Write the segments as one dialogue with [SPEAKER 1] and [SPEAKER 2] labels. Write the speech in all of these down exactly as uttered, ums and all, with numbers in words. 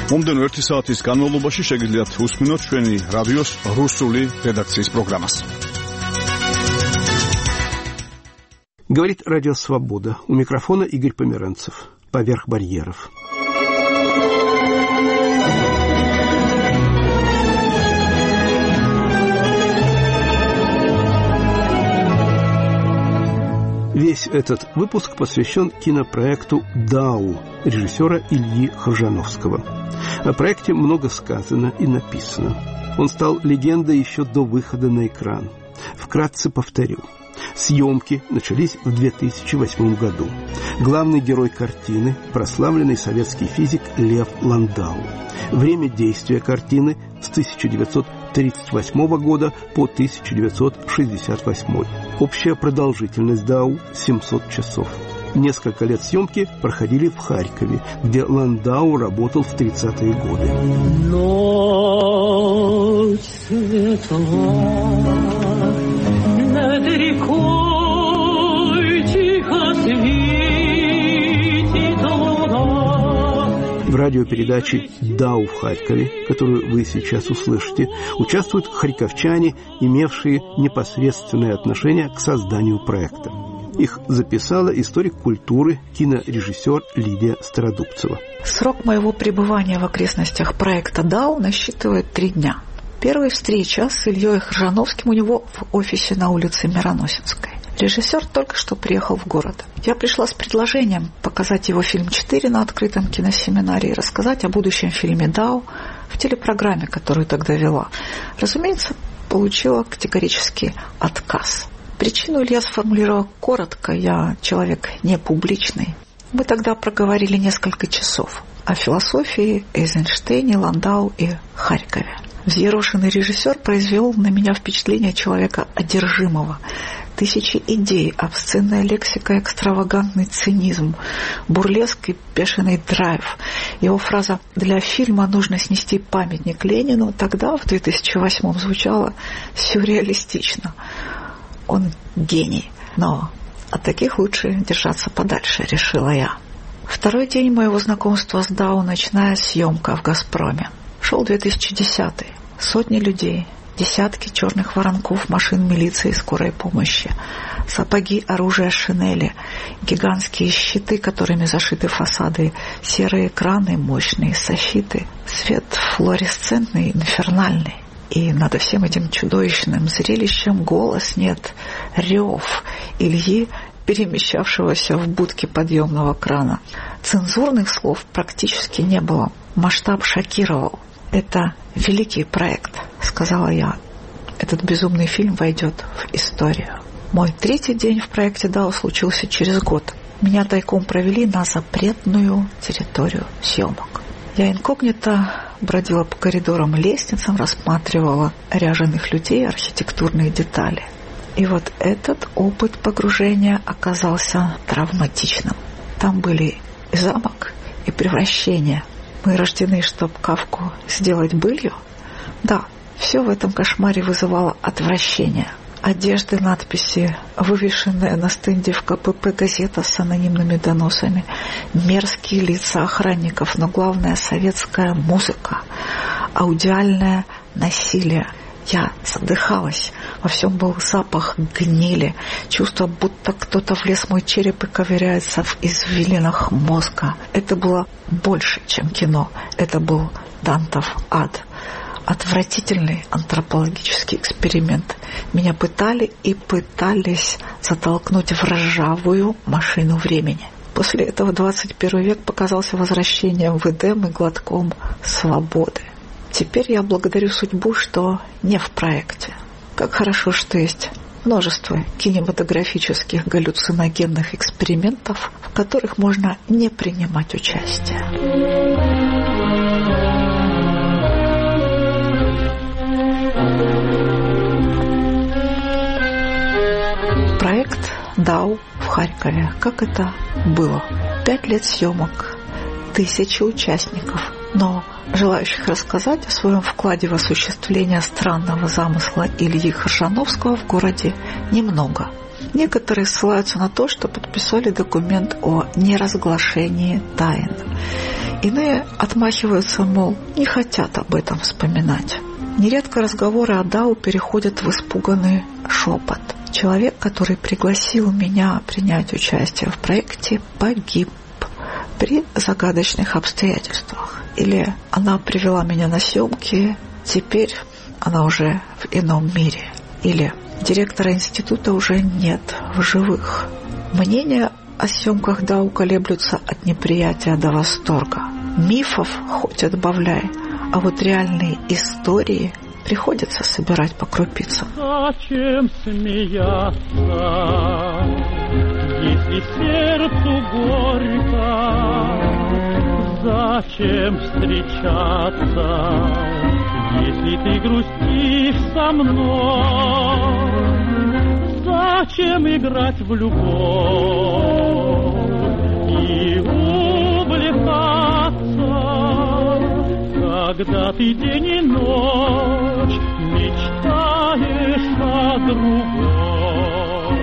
[SPEAKER 1] მომდენო ერთი საათის განმავლობაში შეგიძლიათ უსმინოთ ჩვენი რადიოს რუსული редакციის პროგრამას.
[SPEAKER 2] Говорит Радио Свобода. У микрофона Игорь Померанцев. Поверх барьеров. Весь этот выпуск посвящен кинопроекту «Дау» режиссера Ильи Хоржановского. О проекте много сказано и написано. Он стал легендой еще до выхода на экран. Вкратце повторю. Съемки начались в две тысячи восьмом году. Главный герой картины – прославленный советский физик Лев Ландау. Время действия картины с тысяча девятьсот тридцать восьмого года по тысяча девятьсот шестьдесят восьмой. Общая продолжительность Дау – семьсот часов. Несколько лет съемки проходили в Харькове, где Ландау работал в тридцатые годы.
[SPEAKER 3] Ночь светла над рекой тихо светит луна.
[SPEAKER 2] В радиопередаче «Дау в Харькове», которую вы сейчас услышите, участвуют харьковчане, имевшие непосредственное отношение к созданию проекта. Их записала историк культуры, кинорежиссер Лидия Стародубцева.
[SPEAKER 4] Срок моего пребывания в окрестностях проекта «Дау» насчитывает три дня. Первая встреча с Ильей Хоржановским у него в офисе на улице Мироносинской. Режиссер только что приехал в город. Я пришла с предложением показать его фильм «четыре» на открытом киносеминаре и рассказать о будущем фильме «Дау» в телепрограмме, которую тогда вела. Разумеется, получила категорический отказ. Причину Илья сформулировал коротко, я человек не публичный. Мы тогда проговорили несколько часов о философии, Эйзенштейне, Ландау и Харькове. Взъерошенный режиссер произвел на меня впечатление человека одержимого. Тысячи идей, обсценная лексика, экстравагантный цинизм, бурлеск и бешеный драйв. Его фраза «для фильма нужно снести памятник Ленину» тогда, в две тысячи восьмом, звучала сюрреалистично. Он гений, но от таких лучше держаться подальше, решила я. Второй день моего знакомства с Дау, ночная съемка в «Газпроме». Шел две тысячи десятый. Сотни людей, десятки черных воронков, машин милиции и скорой помощи, сапоги, оружие, шинели, гигантские щиты, которыми зашиты фасады, серые экраны, мощные софиты, свет флуоресцентный, инфернальный. И над всем этим чудовищным зрелищем голос нет, рев Ильи, перемещавшегося в будке подъемного крана. Цензурных слов практически не было. Масштаб шокировал. «Это великий проект», — сказала я. «Этот безумный фильм войдет в историю». Мой третий день в проекте «Дау» случился через год. Меня тайком провели на запретную территорию съемок. Я инкогнито бродила по коридорам, лестницам, рассматривала ряженых людей, архитектурные детали. И вот этот опыт погружения оказался травматичным. Там были и замок, и превращение. Мы рождены, чтоб Кафку сделать былью? Да, все в этом кошмаре вызывало отвращение. Одежды, надписи, вывешенная на стенде в ка пэ пэ газета с анонимными доносами, мерзкие лица охранников, но главное — советская музыка, аудиальное насилие. Я задыхалась, во всем был запах гнили, чувство, будто кто-то влез в мой череп и ковыряется в извилинах мозга. Это было больше, чем кино, это был Дантов ад. Отвратительный антропологический эксперимент. Меня пытали и пытались затолкнуть в ржавую машину времени. После этого двадцать первый век показался возвращением в Эдем и глотком свободы. Теперь я благодарю судьбу, что не в проекте. Как хорошо, что есть множество кинематографических галлюциногенных экспериментов, в которых можно не принимать участие. Проект «Дау» в Харькове. Как это было? Пять лет съемок, тысячи участников, но желающих рассказать о своем вкладе в осуществление странного замысла Ильи Хоржановского в городе немного. Некоторые ссылаются на то, что подписали документ о неразглашении тайн. Иные отмахиваются, мол, не хотят об этом вспоминать. Нередко разговоры о Дау переходят в испуганный шепот. Человек, который пригласил меня принять участие в проекте, погиб при загадочных обстоятельствах. Или она привела меня на съемки, теперь она уже в ином мире. Или директора института уже нет в живых. Мнения о съемках Дау колеблются от неприятия до восторга. Мифов хоть отбавляй, а вот реальные истории приходится собирать по крупицам.
[SPEAKER 3] Зачем смеяться, если сердцу горько? Зачем встречаться, если ты грустишь со мной? Зачем играть в любовь и увлекаться, когда ты день и ночь мечтаешь о другом?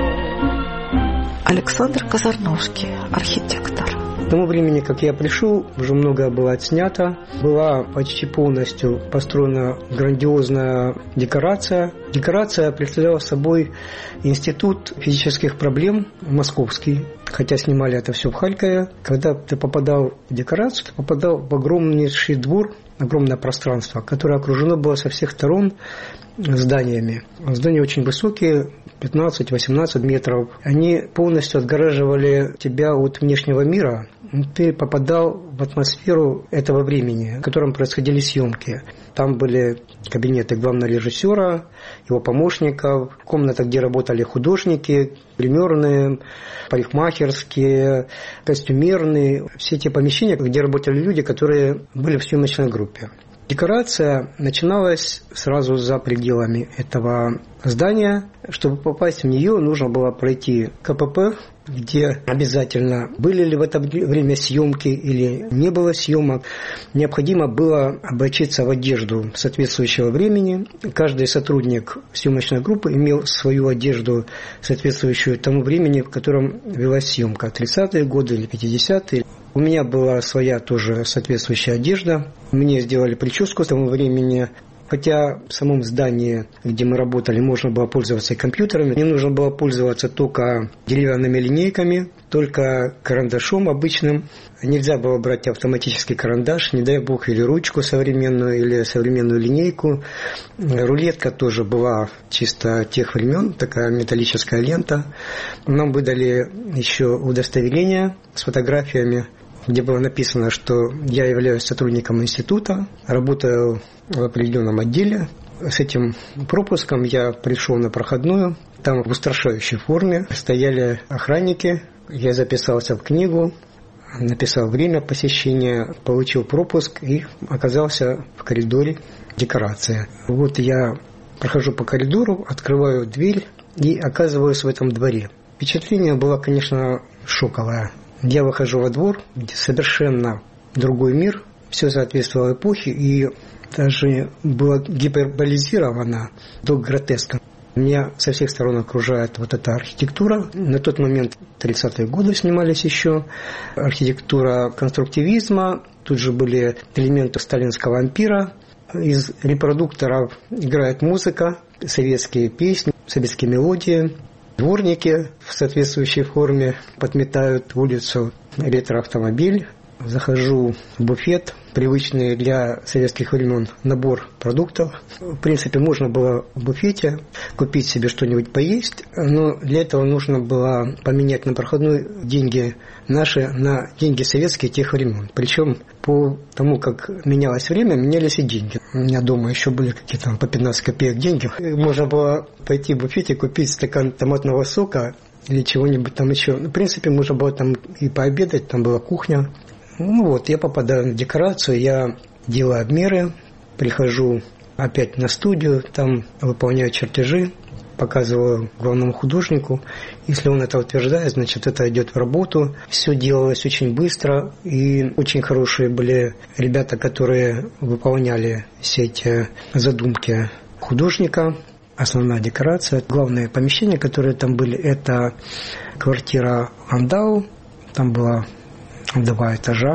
[SPEAKER 4] Александр Казарновский, архитектор.
[SPEAKER 5] К тому времени, как я пришел, уже многое было отснято. Была почти полностью построена грандиозная декорация. Декорация представляла собой институт физических проблем московский. Хотя снимали это все в Харькове. Когда ты попадал в декорацию, ты попадал в огромнейший двор, огромное пространство, которое окружено было со всех сторон зданиями. Здания очень высокие, пятнадцать-восемнадцать метров. Они полностью отгораживали тебя от внешнего мира. Ты попадал в атмосферу этого времени, в котором происходили съемки. Там были кабинеты главного режиссера, его помощников, комната, где работали художники, гримерные, парикмахерские, костюмерные. Все те помещения, где работали люди, которые были в съемочной группе. Декорация начиналась сразу за пределами этого здания. Чтобы попасть в нее, нужно было пройти КПП, где обязательно были ли в это время съемки или не было съемок. Необходимо было облачиться в одежду соответствующего времени. Каждый сотрудник съемочной группы имел свою одежду, соответствующую тому времени, в котором велась съемка. тридцатые годы или пятидесятые. У меня была своя тоже соответствующая одежда. Мне сделали прическу к тому времени. Хотя в самом здании, где мы работали, можно было пользоваться и компьютерами. Не нужно было пользоваться только деревянными линейками, только карандашом обычным. Нельзя было брать автоматический карандаш, не дай бог, или ручку современную, или современную линейку. Рулетка тоже была чисто тех времен, такая металлическая лента. Нам выдали еще удостоверение с фотографиями, где было написано, что я являюсь сотрудником института, работаю в определенном отделе. С этим пропуском я пришел на проходную. Там в устрашающей форме стояли охранники. Я записался в книгу, написал время посещения, получил пропуск и оказался в коридоре декорации. Вот я прохожу по коридору, открываю дверь и оказываюсь в этом дворе. Впечатление было, конечно, шоковое. Я выхожу во двор, где совершенно другой мир, все соответствовало эпохе и даже было гиперболизировано до гротеска. Меня со всех сторон окружает вот эта архитектура. На тот момент тридцатые годы снимались еще. Архитектура конструктивизма. Тут же были элементы сталинского ампира. Из репродукторов играет музыка, советские песни, советские мелодии. Дворники в соответствующей форме подметают улицу. Ретроавтомобиль. Захожу в буфет, привычный для советских времен набор продуктов. В принципе, можно было в буфете купить себе что-нибудь поесть, но для этого нужно было поменять на проходной деньги наши на деньги советские тех времен. Причем по тому, как менялось время, менялись и деньги. У меня дома еще были какие-то по пятнадцать копеек деньги. Можно было пойти в буфете купить стакан томатного сока или чего-нибудь там еще. В принципе, можно было там и пообедать, там была кухня. Ну вот, я попадаю на декорацию, я делаю обмеры, прихожу опять на студию, там выполняю чертежи, показываю главному художнику. Если он это утверждает, значит, это идет в работу. Все делалось очень быстро, и очень хорошие были ребята, которые выполняли все эти задумки художника. Основная декорация, главные помещения, которые там были, это квартира Андау, там было два этажа,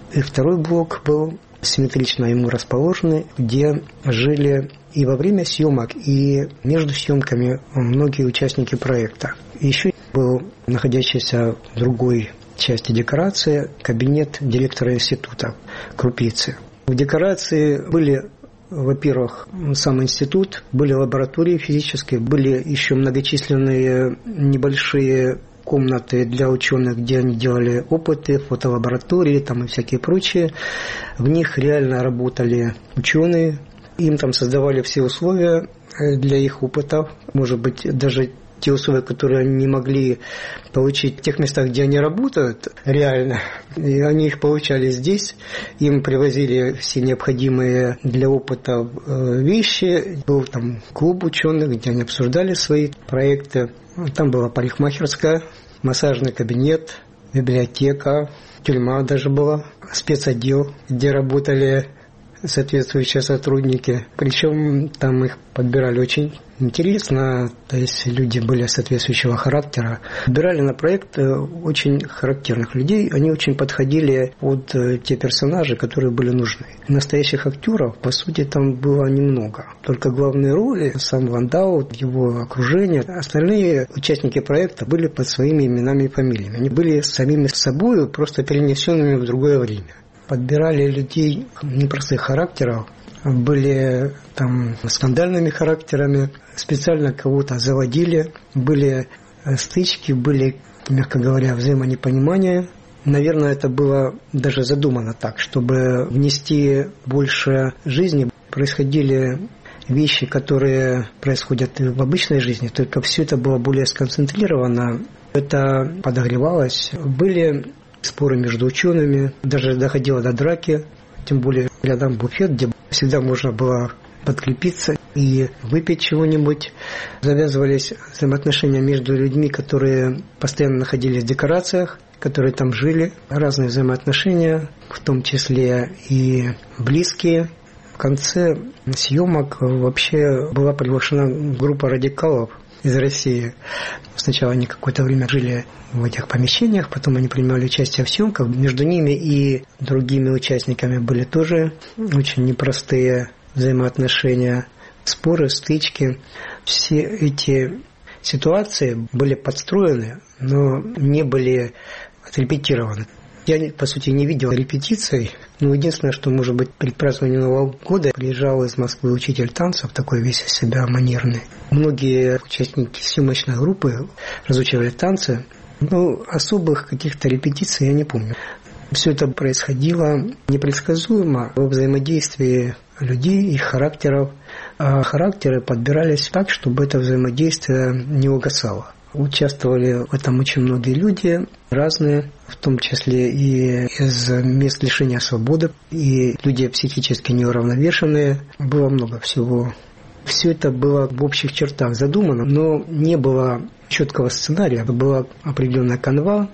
[SPEAKER 5] И второй блок был симметрично ему расположенный, где жили и во время съемок, и между съемками многие участники проекта. Еще был находящийся в другой части декорации кабинет директора института Крупицы. В декорации были, во-первых, сам институт, были лаборатории физические, были еще многочисленные небольшие комнаты для ученых, где они делали опыты, фотолаборатории там и всякие прочие. В них реально работали ученые, им там создавали все условия для их опытов, может быть, даже те условия, которые они не могли получить в тех местах, где они работают, реально. И они их получали здесь. Им привозили все необходимые для опыта вещи. Был там клуб ученых, где они обсуждали свои проекты. Там была парикмахерская, массажный кабинет, библиотека, тюрьма даже была, спецотдел, где работали соответствующие сотрудники. Причем там их подбирали очень интересно, то есть люди были соответствующего характера. Подбирали на проект очень характерных людей, они очень подходили под те персонажи, которые были нужны. Настоящих актеров, по сути, там было немного. Только главные роли, сам Ван Дау, его окружение, остальные участники проекта были под своими именами и фамилиями. Они были самими собой, просто перенесенными в другое время. Подбирали людей непростых характеров, были там скандальными характерами, специально кого-то заводили, были стычки, были, мягко говоря, взаимонепонимания. Наверное, это было даже задумано так, чтобы внести больше жизни. Происходили вещи, которые происходят в обычной жизни, только все это было более сконцентрировано, это подогревалось. Были споры между учеными, даже доходило до драки, тем более рядом буфет, где всегда можно было подкрепиться и выпить чего-нибудь. Завязывались взаимоотношения между людьми, которые постоянно находились в декорациях, которые там жили. Разные взаимоотношения, в том числе и близкие. В конце съемок вообще была приглашена группа радикалов из России. Сначала они какое-то время жили в этих помещениях, потом они принимали участие в съемках. Между ними и другими участниками были тоже очень непростые взаимоотношения, споры, стычки. Все эти ситуации были подстроены, но не были отрепетированы. Я, по сути, не видел репетиций, но единственное, что, может быть, при праздновании Нового года приезжал из Москвы учитель танцев, такой весь из себя манерный. Многие участники съемочной группы разучивали танцы, но особых каких-то репетиций я не помню. Все это происходило непредсказуемо во взаимодействии людей, их характеров, а характеры подбирались так, чтобы это взаимодействие не угасало. Участвовали в этом очень многие люди, разные, в том числе и из мест лишения свободы, и люди психически неуравновешенные. Было много всего. Все это было в общих чертах задумано, но не было четкого сценария. Была определенная канва,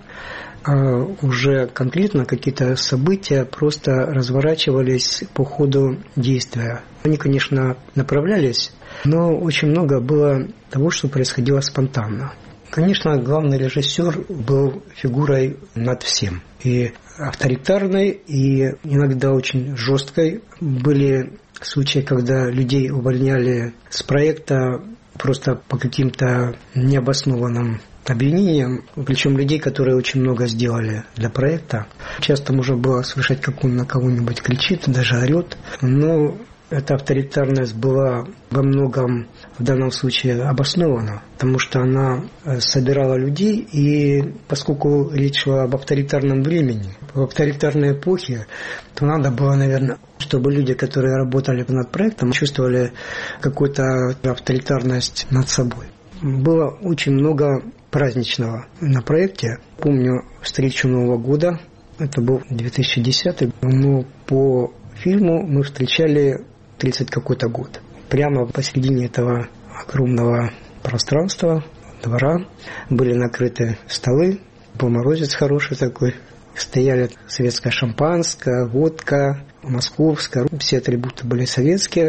[SPEAKER 5] а уже конкретно какие-то события просто разворачивались по ходу действия. Они, конечно, направлялись, но очень много было того, что происходило спонтанно. Конечно, главный режиссер был фигурой над всем. И авторитарной, и иногда очень жесткой. Были случаи, когда людей увольняли с проекта просто по каким-то необоснованным обвинениям, причем людей, которые очень много сделали для проекта. Часто можно было слышать, как он на кого-нибудь кричит, даже орет, но эта авторитарность была во многом в данном случае обоснована, потому что она собирала людей, и поскольку речь шла об авторитарном времени, в авторитарной эпохе, то надо было, наверное, чтобы люди, которые работали над проектом, чувствовали какую-то авторитарность над собой. Было очень много праздничного на проекте. Помню встречу Нового года, это был две тысячи десятый, но по фильму мы встречали тридцать какой-то год. Прямо посередине этого огромного пространства, двора, были накрыты столы, был морозец хороший такой, стояли советское шампанское, водка, московское, все атрибуты были советские.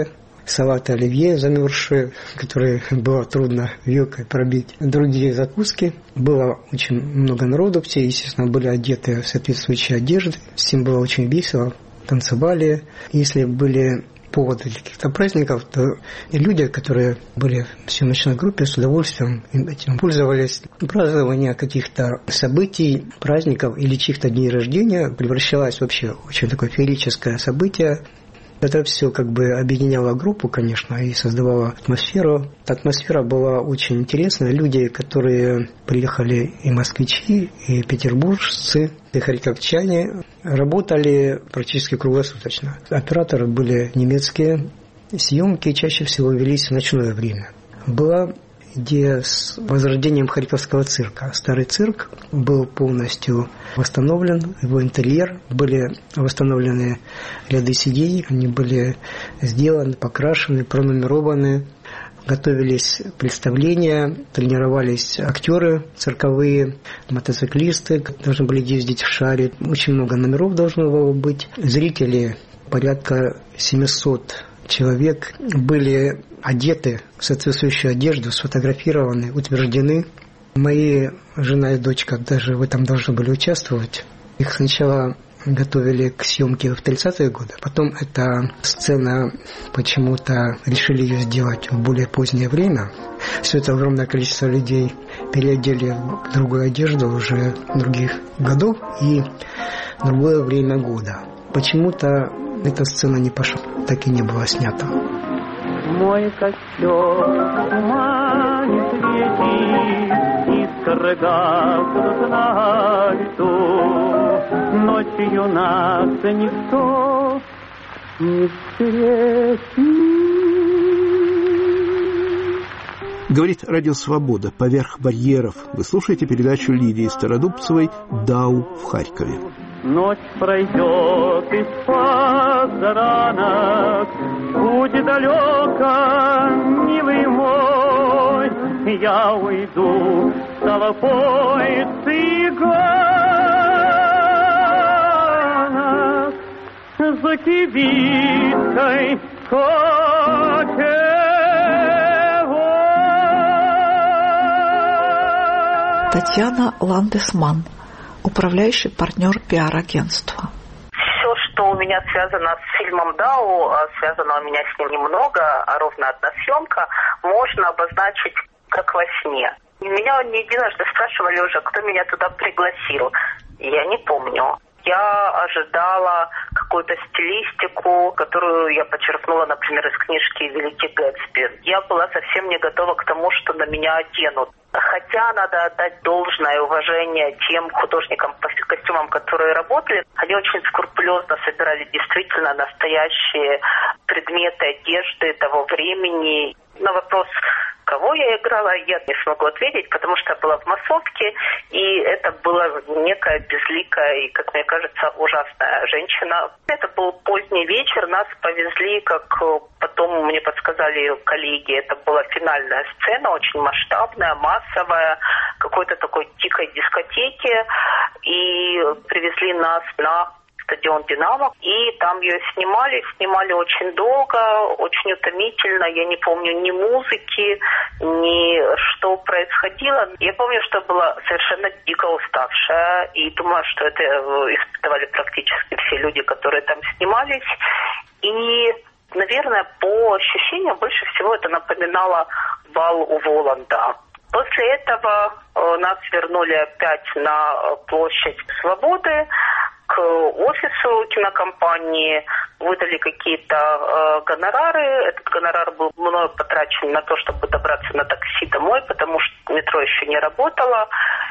[SPEAKER 5] салаты оливье замерзшие, которые было трудно вилкой пробить, другие закуски. Было очень много народу, все, естественно, были одеты в соответствующие одежды, всем было очень весело, танцевали. Если были поводы для каких-то праздников, то люди, которые были в съемочной группе, с удовольствием этим пользовались. Празднование каких-то событий, праздников или чьих-то дней рождения превращалось вообще в очень такое феерическое событие. Это все как бы объединяло группу, конечно, и создавало атмосферу. Атмосфера была очень интересная. Люди, которые приехали, и москвичи, и петербуржцы, и харьковчане, работали практически круглосуточно. Операторы были немецкие. Съемки чаще всего велись в ночное время. Была идея с возрождением Харьковского цирка. Старый цирк был полностью восстановлен, его интерьер, были восстановлены ряды сидений, они были сделаны, покрашены, пронумерованы, готовились представления, тренировались актеры цирковые, мотоциклисты, должны были ездить в шаре, очень много номеров должно было быть. Зрители, порядка семьсот человек, были одеты в соответствующую одежду, сфотографированы, утверждены. Мои жена и дочка даже в этом должны были участвовать. Их сначала готовили к съемке в тридцатые годы, потом эта сцена почему-то решили ее сделать в более позднее время. Все это огромное количество людей переодели в другую одежду уже других годов и другое время года. Почему-то эта сцена не пошла, так и не была снята.
[SPEAKER 3] Мой костер манит светит, искры гаснут на лету. Ночью нас никто не встретит.
[SPEAKER 2] Говорит Радио Свобода. Поверх барьеров. Вы слушаете передачу Лидии Стародубцевой «Дау в Харькове».
[SPEAKER 3] Ночь пройдет из-под заранок, путь далеко, милый мой, я уйду с толпой цыганок, за кибиткой кочевой.
[SPEAKER 4] Татьяна Ландесман, управляющий партнер пиар-агентства.
[SPEAKER 6] Все, что у меня связано с фильмом «Дау», связано у меня с ним немного, а ровно одна съемка, можно обозначить как во сне. Меня не единожды спрашивали уже, кто меня туда пригласил. Я не помню. Я ожидала какую-то стилистику, которую я почерпнула, например, из книжки «Великий Гэтсби». Я была совсем не готова к тому, что на меня оденут. Хотя надо отдать должное уважение тем художникам по костюмам, которые работали. Они очень скрупулезно собирали действительно настоящие предметы одежды того времени. На вопрос, кого я играла, я не смогу ответить, потому что я была в массовке, и это была некая безликая и, как мне кажется, ужасная женщина. Это был поздний вечер, нас повезли, как потом мне подсказали коллеги, это была финальная сцена, очень масштабная, массовая, какой-то такой дикой дискотеки, и привезли нас на стадион «Динамо», и там ее снимали, снимали очень долго, очень утомительно, я не помню ни музыки, ни что происходило. Я помню, что была совершенно дико уставшая, и думаю, что это испытывали практически все люди, которые там снимались, и, наверное, по ощущениям больше всего это напоминало бал у Воланда. После этого нас вернули опять на площадь Свободы, к офису кинокомпании, выдали какие-то э, гонорары. Этот гонорар был мною потрачен на то, чтобы добраться на такси домой, потому что метро еще не работало.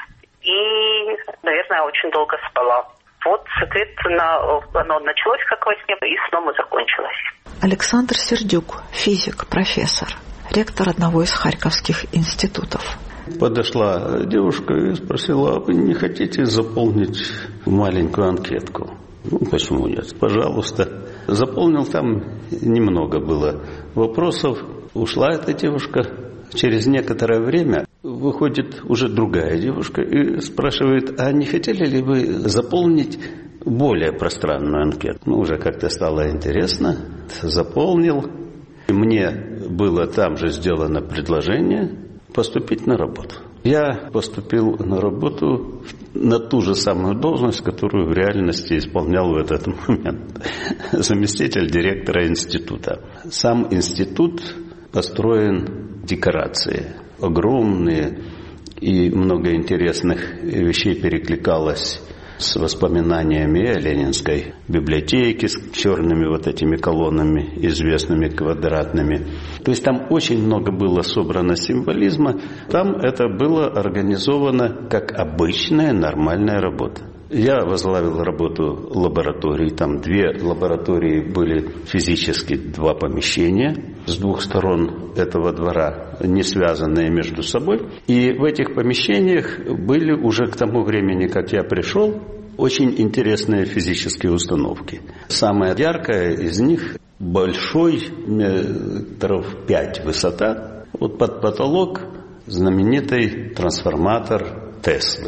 [SPEAKER 6] И, наверное, очень долго спала. Вот, соответственно, оно началось как во сне, и снова закончилось.
[SPEAKER 4] Александр Сердюк, физик, профессор, ректор одного из харьковских институтов.
[SPEAKER 7] Подошла девушка и спросила: а вы не хотите заполнить маленькую анкетку? Ну, почему нет? Пожалуйста. Заполнил, там немного было вопросов. Ушла эта девушка. Через некоторое время выходит уже другая девушка и спрашивает: а не хотели ли вы заполнить более пространную анкету? Ну, уже как-то стало интересно. Заполнил. Мне было там же сделано предложение поступить на работу. Я поступил на работу на ту же самую должность, которую в реальности исполнял в этот момент. Заместитель директора института. Сам институт построен декорацией. Огромные, и много интересных вещей перекликалось с воспоминаниями о Ленинской библиотеке, с черными вот этими колоннами, известными квадратными. То есть там очень много было собрано символизма. Там это было организовано как обычная нормальная работа. Я возглавил работу лабораторий. Там две лаборатории были физически, два помещения с двух сторон этого двора, не связанные между собой. И в этих помещениях были уже к тому времени, как я пришел, очень интересные физические установки. Самая яркая из них большой, метров пять высота, вот под потолок знаменитый трансформатор Теслы.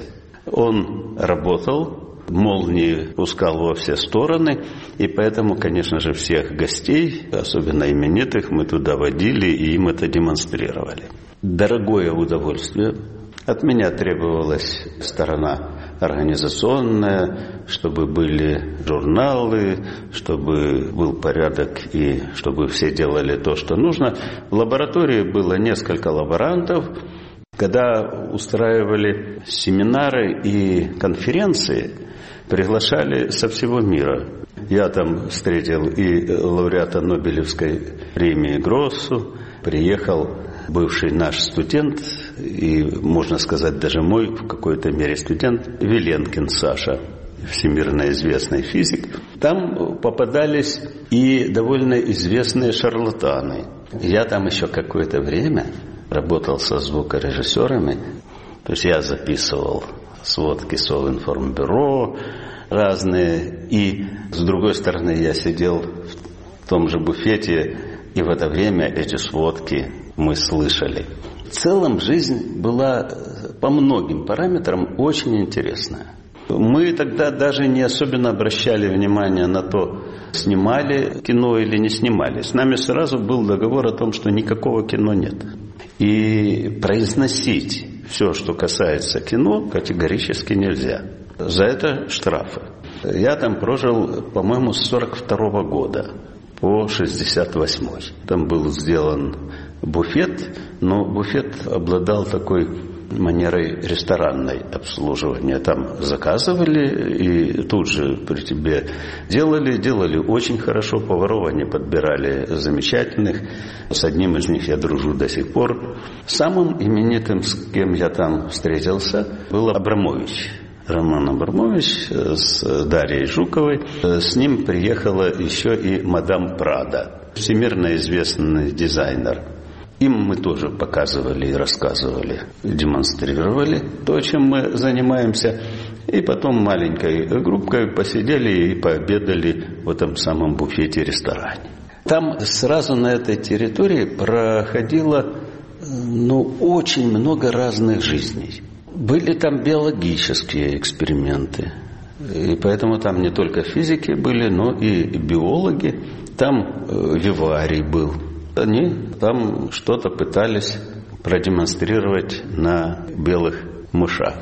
[SPEAKER 7] Он работал, молнии пускал во все стороны, и поэтому, конечно же, всех гостей, особенно именитых, мы туда водили и им это демонстрировали. Дорогое удовольствие. От меня требовалась сторона организационная, чтобы были журналы, чтобы был порядок и чтобы все делали то, что нужно. В лаборатории было несколько лаборантов. Когда устраивали семинары и конференции, приглашали со всего мира. Я там встретил и лауреата Нобелевской премии Гроссу, приехал бывший наш студент, и, можно сказать, даже мой в какой-то мере студент, Виленкин Саша, всемирно известный физик. Там попадались и довольно известные шарлатаны. Я там еще какое-то время работал со звукорежиссерами, то есть я записывал сводки Совинформбюро разные, и с другой стороны я сидел в том же буфете, и в это время эти сводки мы слышали. В целом жизнь была по многим параметрам очень интересная. Мы тогда даже не особенно обращали внимание на то, снимали кино или не снимали. С нами сразу был договор о том, что никакого кино нет. И произносить все, что касается кино, категорически нельзя. За это штрафы. Я там прожил, по-моему, с сорок второго года по шестьдесят восьмой. Там был сделан буфет, но буфет обладал такой манерой ресторанной обслуживания. Там заказывали и тут же при тебе делали. Делали очень хорошо. Поваров они подбирали замечательных. С одним из них я дружу до сих пор. Самым именитым, с кем я там встретился, был Абрамович. Роман Абрамович с Дарьей Жуковой. С ним приехала еще и мадам Прада, всемирно известный дизайнер. Им мы тоже показывали и рассказывали, демонстрировали то, чем мы занимаемся. И потом маленькой группкой посидели и пообедали в этом самом буфете-ресторане. Там сразу на этой территории проходило ну, очень много разных жизней. Были там биологические эксперименты. И поэтому там не только физики были, но и биологи. Там виварий был. Они там что-то пытались продемонстрировать на белых мышах.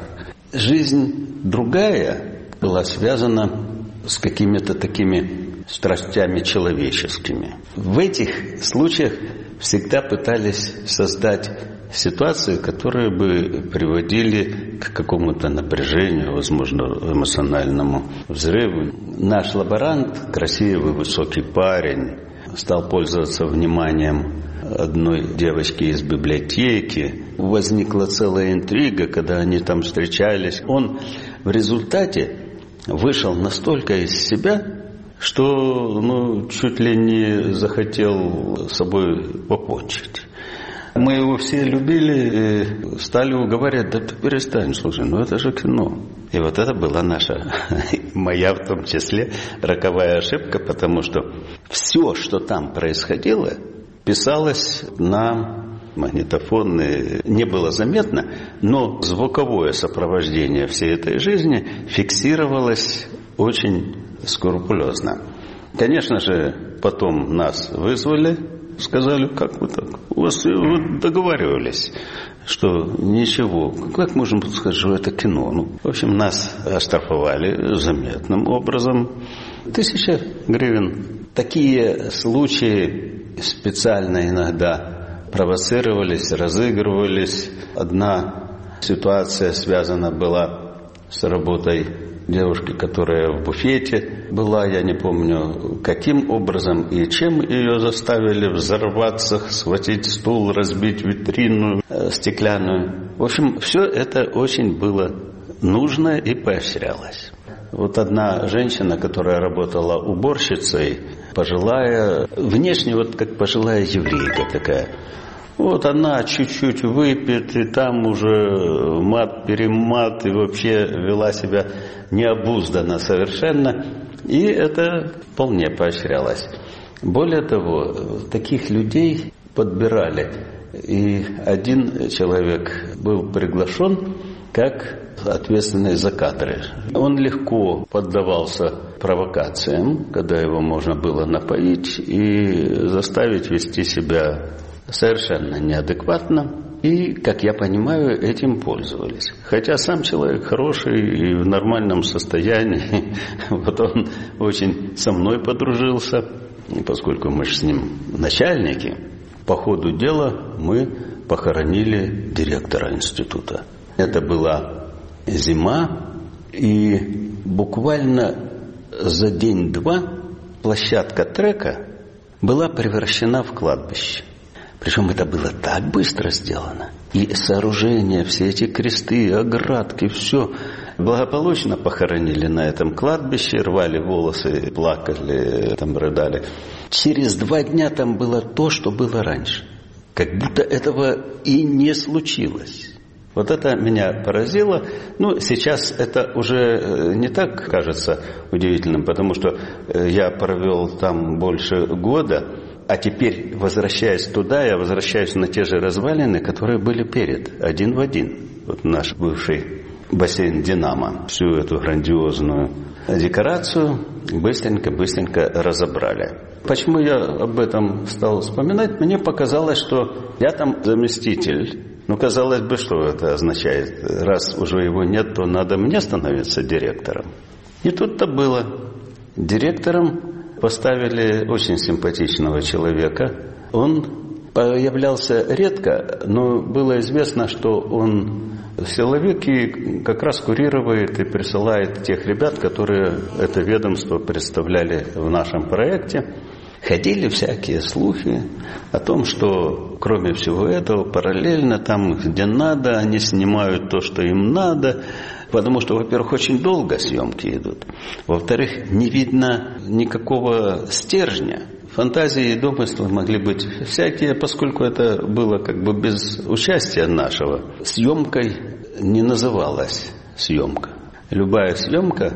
[SPEAKER 7] Жизнь другая была связана с какими-то такими страстями человеческими. В этих случаях всегда пытались создать ситуации, которые бы приводили к какому-то напряжению, возможно, эмоциональному взрыву. Наш лаборант, красивый, высокий парень, стал пользоваться вниманием одной девочки из библиотеки. Возникла целая интрига, когда они там встречались. Он в результате вышел настолько из себя, что ну, чуть ли не захотел с собой покончить. Мы его все любили, стали уговаривать, да ты перестань, слушай, ну это же кино. И вот это была наша, моя в том числе, роковая ошибка, потому что все, что там происходило, писалось на магнитофоны, не было заметно, но звуковое сопровождение всей этой жизни фиксировалось очень скрупулезно. Конечно же, потом нас вызвали сказали, как вы так? У вас вы договаривались, что ничего. Как можем сказать, что это кино? Ну, в общем, нас оштрафовали заметным образом. Тысяча гривен. Такие случаи специально иногда провоцировались, разыгрывались. Одна ситуация связана была с работой девушки, которая в буфете была, я не помню, каким образом и чем ее заставили взорваться, схватить стул, разбить витрину э, стеклянную. В общем, все это очень было нужно и поощрялось. Вот одна женщина, которая работала уборщицей, пожилая, внешне вот как пожилая еврейка такая. Вот она чуть-чуть выпьет, и там уже мат-перемат, и вообще вела себя необузданно совершенно. И это вполне поощрялось. Более того, таких людей подбирали. И один человек был приглашен как ответственный за кадры. Он легко поддавался провокациям, когда его можно было напоить и заставить вести себя совершенно неадекватно. И, как я понимаю, этим пользовались. Хотя сам человек хороший и в нормальном состоянии. Вот он очень со мной подружился, поскольку мы же с ним начальники. По ходу дела мы похоронили директора института. Это была зима, и буквально за день-два площадка трека была превращена в кладбище. Причем это было так быстро сделано. И сооружения, все эти кресты, оградки, все благополучно похоронили на этом кладбище, рвали волосы, плакали, там рыдали. Через два дня там было то, что было раньше. Как будто этого и не случилось. Вот это меня поразило. Ну, сейчас это уже не так кажется удивительным, потому что я провел там больше года. А теперь, возвращаясь туда, я возвращаюсь на те же развалины, которые были перед, один в один. Вот наш бывший бассейн «Динамо». Всю эту грандиозную декорацию быстренько-быстренько разобрали. Почему я об этом стал вспоминать? Мне показалось, что я там заместитель. Ну, казалось бы, что это означает? Раз уже его нет, то надо мне становиться директором. И тут-то было. Директором поставили очень симпатичного человека. Он появлялся редко, но было известно, что он силовик и как раз курирует и присылает тех ребят, которые это ведомство представляли в нашем проекте. Ходили всякие слухи о том, что кроме всего этого параллельно там, где надо, они снимают то, что им надо. Потому что, во-первых, очень долго съемки идут. Во-вторых, не видно никакого стержня. Фантазии и домыслы могли быть всякие, поскольку это было как бы без участия нашего. Съемкой не называлась съемка. Любая съемка,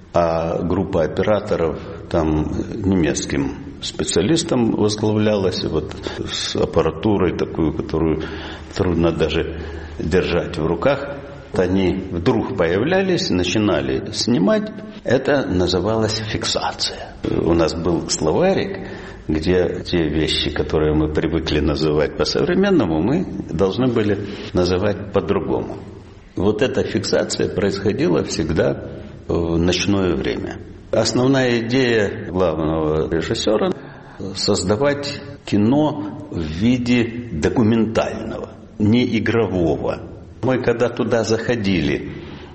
[SPEAKER 7] а группа операторов там немецким специалистом возглавлялась, вот с аппаратурой такую, которую трудно даже держать в руках. Они вдруг появлялись, начинали снимать. Это называлось фиксация. У нас был словарик, где те вещи, которые мы привыкли называть по-современному, мы должны были называть по-другому. Вот эта фиксация происходила всегда в ночное время. Основная идея главного режиссера – создавать кино в виде документального, не игрового. Мы когда туда заходили,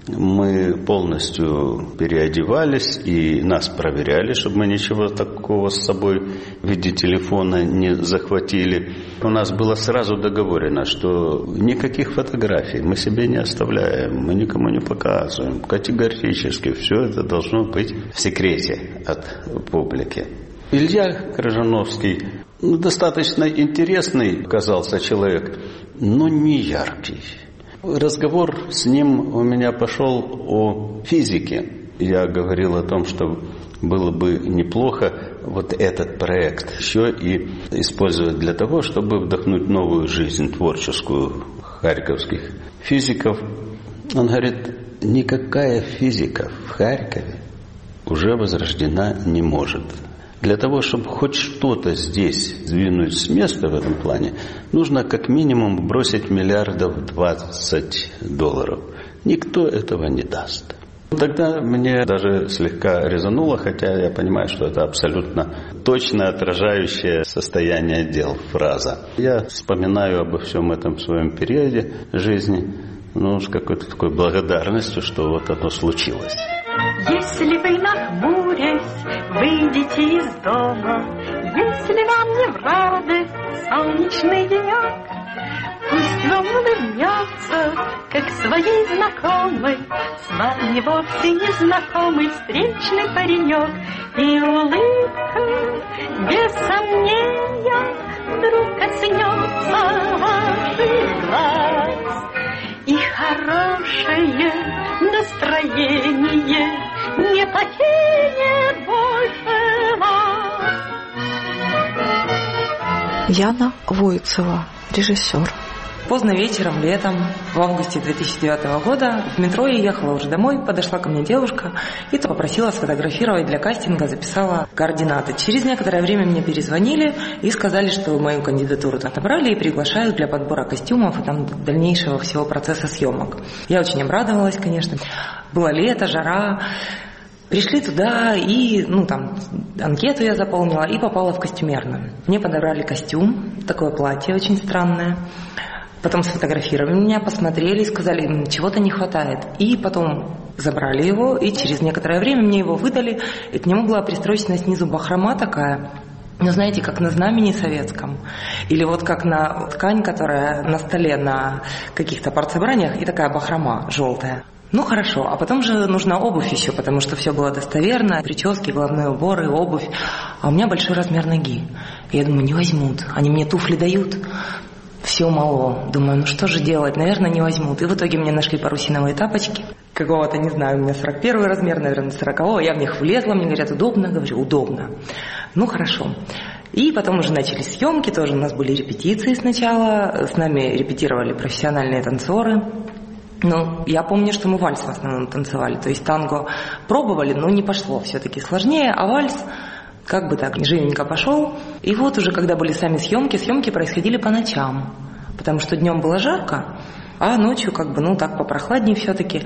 [SPEAKER 7] мы полностью переодевались и нас проверяли, чтобы мы ничего такого с собой в виде телефона не захватили. У нас было сразу договорено, что никаких фотографий мы себе не оставляем, мы никому не показываем. Категорически все это должно быть в секрете от публики. Илья Крыжановский ну, достаточно интересный оказался человек, но не яркий. Разговор с ним у меня пошел о физике. Я говорил о том, что было бы неплохо вот этот проект еще и использовать для того, чтобы вдохнуть новую жизнь творческую харьковских физиков. Он говорит, никакая физика в Харькове уже возрождена не может. Для того, чтобы хоть что-то здесь сдвинуть с места в этом плане, нужно как минимум бросить миллиардов двадцать долларов. Никто этого не даст. Тогда мне даже слегка резануло, хотя я понимаю, что это абсолютно точно отражающее состояние дел фраза. Я вспоминаю обо всем этом в своем периоде жизни, ну, с какой-то такой благодарностью, что вот оно случилось.
[SPEAKER 3] Если вы, нахмурясь, выйдете из дома, если вам не в радость солнечный денек, пусть вам улыбнется, как своей знакомой, с вами вовсе незнакомый встречный паренек. И улыбка, без сомнения, вдруг коснется ваших глаз. И хорошее настроение не покинет больше вас.
[SPEAKER 4] Яна Войцева, режиссер.
[SPEAKER 8] Поздно вечером, летом, в августе две тысячи девятого года в метро я ехала уже домой, подошла ко мне девушка и то попросила сфотографировать для кастинга, записала координаты. Через некоторое время мне перезвонили и сказали, что мою кандидатуру отобрали и приглашают для подбора костюмов и там дальнейшего всего процесса съемок. Я очень обрадовалась, конечно. Было лето, жара. Пришли туда, и, ну, там, анкету я заполнила и попала в костюмерную. Мне подобрали костюм, такое платье очень странное. Потом сфотографировали меня, посмотрели и сказали, чего-то не хватает. И потом забрали его, и через некоторое время мне его выдали, и к нему была пристрочена снизу бахрома такая, ну, знаете, как на знамени советском. Или вот как на ткань, которая на столе на каких-то партсобраниях, и такая бахрома желтая. Ну, хорошо, а потом же нужна обувь еще, потому что все было достоверно, прически, головные уборы, обувь. А у меня большой размер ноги. И я думаю, не возьмут, они мне туфли дают. Все мало. Думаю, ну что же делать? Наверное, не возьмут. И в итоге мне нашли парусиновые тапочки. Какого-то, не знаю, у меня сорок первый размер, наверное, сорокового. Я в них влезла, мне говорят, удобно? Говорю, удобно. Ну, хорошо. И потом уже начались съемки, тоже у нас были репетиции сначала. С нами репетировали профессиональные танцоры. Ну, я помню, что мы вальс в основном танцевали. То есть танго пробовали, но не пошло. Все-таки сложнее, а вальс... Как бы так, живенько пошел. И вот уже, когда были сами съемки, съемки происходили по ночам. Потому что днем было жарко, а ночью как бы, ну, так попрохладнее все-таки.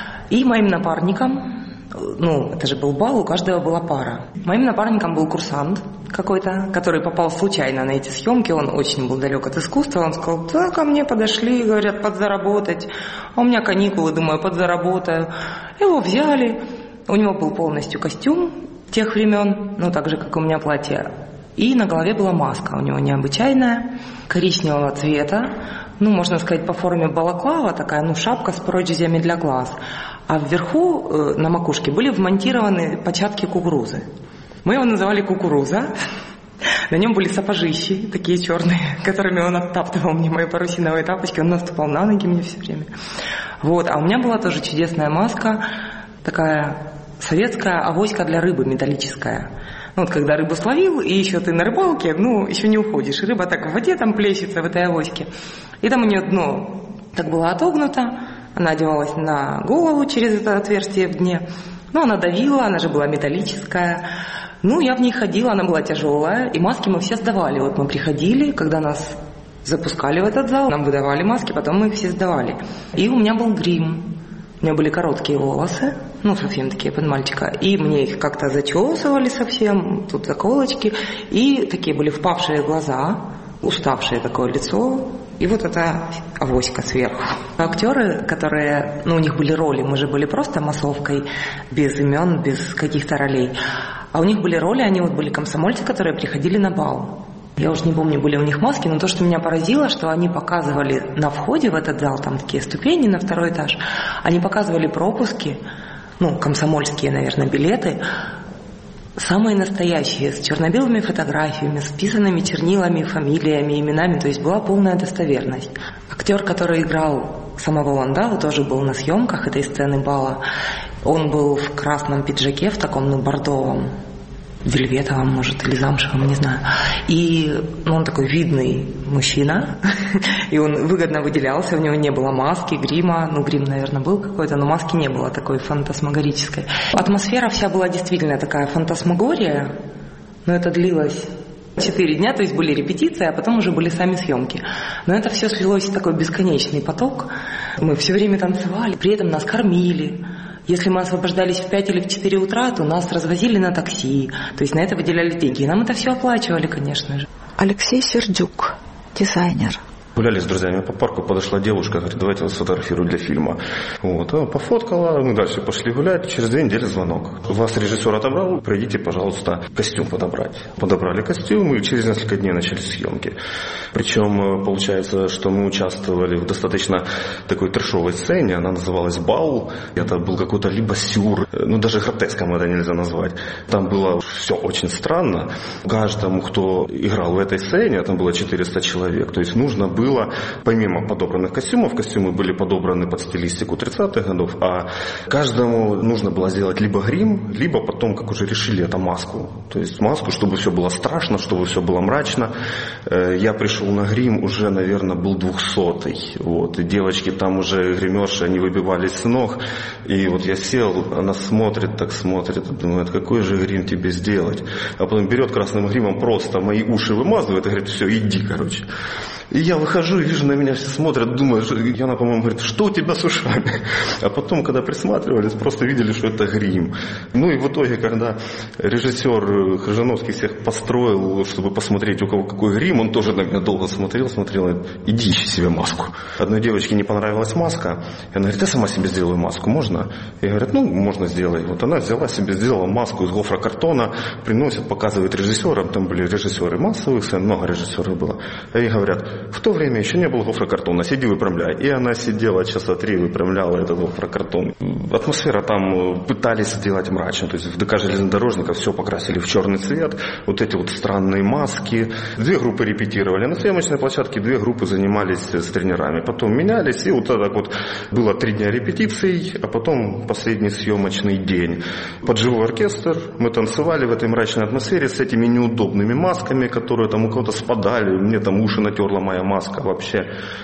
[SPEAKER 8] И моим напарником, ну, это же был бал, у каждого была пара. Моим напарником был курсант какой-то, который попал случайно на эти съемки. Он очень был далек от искусства. Он сказал, да, ко мне подошли, говорят, подзаработать. А у меня каникулы, думаю, подзаработаю. Его взяли. У него был полностью костюм тех времен, ну, так же, как у меня платье. И на голове была маска у него необычайная, коричневого цвета, ну, можно сказать, по форме балаклава такая, ну, шапка с прорезями для глаз. А вверху, э, на макушке, были вмонтированы початки кукурузы. Мы его называли кукуруза. На нем были сапожищи, такие черные, которыми он оттаптывал мне мои парусиновые тапочки. Он наступал на ноги мне все время. Вот. А у меня была тоже чудесная маска, такая... советская авоська для рыбы, металлическая. Ну, вот когда рыбу словил, и еще ты на рыбалке, ну, еще не уходишь. И рыба так в воде там плещется в этой авоське. И там у нее дно так было отогнуто, она одевалась на голову через это отверстие в дне. Ну, она давила, она же была металлическая. Ну, я в ней ходила, она была тяжелая, и маски мы все сдавали. Вот мы приходили, когда нас запускали в этот зал, нам выдавали маски, потом мы их все сдавали. И у меня был грим. У меня были короткие волосы, ну, совсем такие под мальчика, и мне их как-то зачесывали совсем, тут заколочки, и такие были впавшие глаза, уставшее такое лицо, и вот эта авоська сверху. Актеры, которые, ну, у них были роли, мы же были просто массовкой, без имен, без каких-то ролей, а у них были роли, они вот были комсомольцы, которые приходили на бал. Я уже не помню, были у них маски, но то, что меня поразило, что они показывали на входе в этот зал, там такие ступени на второй этаж, они показывали пропуски, ну, комсомольские, наверное, билеты, самые настоящие, с черно-белыми фотографиями, с вписанными чернилами, фамилиями, именами, то есть была полная достоверность. Актер, который играл самого Ландау, тоже был на съемках этой сцены бала. Он был в красном пиджаке, в таком, ну, бордовом, вельветовом, может, или замшевом, не знаю. И, ну, он такой видный мужчина, и он выгодно выделялся, у него не было маски, грима, ну, грим, наверное, был какой-то, но маски не было такой фантасмагорической. Атмосфера вся была действительно такая фантасмагория, Но это длилось четыре дня, то есть были репетиции, а потом уже были сами съемки. Но это все слилось в такой бесконечный поток. Мы все время танцевали, при этом нас кормили. Если мы освобождались в пять или в четыре утра, то нас развозили на такси. То есть на это выделяли деньги. И нам это все оплачивали, конечно же.
[SPEAKER 4] Алексей Сердюк, дизайнер.
[SPEAKER 9] Гуляли с друзьями по парку, подошла девушка, говорит, давайте вас сфотографирую для фильма. Вот, она пофоткала, мы дальше пошли гулять, через две недели звонок. Вас режиссер отобрал, пройдите, пожалуйста, костюм подобрать. Подобрали костюм, и через несколько дней начались съемки. Причем, получается, что мы участвовали в достаточно такой трэшовой сцене, она называлась «Бау». Это был какой-то либо сюр, ну даже гротеском это нельзя назвать. Там было все очень странно. Каждому, кто играл в этой сцене, там было четыреста человек, то есть нужно было Было, помимо подобранных костюмов, костюмы были подобраны под стилистику тридцатых годов, а каждому нужно было сделать либо грим, либо потом, как уже решили, это маску. То есть маску, чтобы все было страшно, чтобы все было мрачно. Я пришел на грим, уже, наверное, был двухсотый. Вот, и девочки там уже, гримерши, они выбивались с ног. И вот я сел, она смотрит, так смотрит, думает, какой же грим тебе сделать. А потом берет красным гримом, просто мои уши вымазывает и говорит, все, иди, короче. И я выхожу и вижу, на меня все смотрят, думаю, что Яна, по-моему, говорит, что у тебя с ушами? А потом, когда присматривались, просто видели, что это грим. Ну и в итоге, когда режиссер Крыжановский всех построил, чтобы посмотреть, у кого какой грим, он тоже на меня долго смотрел, смотрел, говорит, иди ищи себе маску. Одной девочке не понравилась маска, и она говорит, я сама себе сделаю маску, можно? Я говорю, ну, можно, сделай. Вот она взяла себе, сделала маску из гофрокартона, приносит, показывает режиссерам, там были режиссеры массовых сцен, много режиссеров было. А ей говорят, в то время еще не было гофрокартона, сиди выпрямляй. И она сидела часа три, выпрямляла этот гофрокартон. Атмосфера там пытались сделать мрачно. То есть в ДК железнодорожников все покрасили в черный цвет. Вот эти вот странные маски. Две группы репетировали на съемочной площадке, две группы занимались с тренерами. Потом менялись, и вот так вот было три дня репетиций, а потом последний съемочный день. Под живой оркестр мы танцевали в этой мрачной атмосфере с этими неудобными масками, которые там у кого-то спадали, мне там уши натерла моя маска вообще.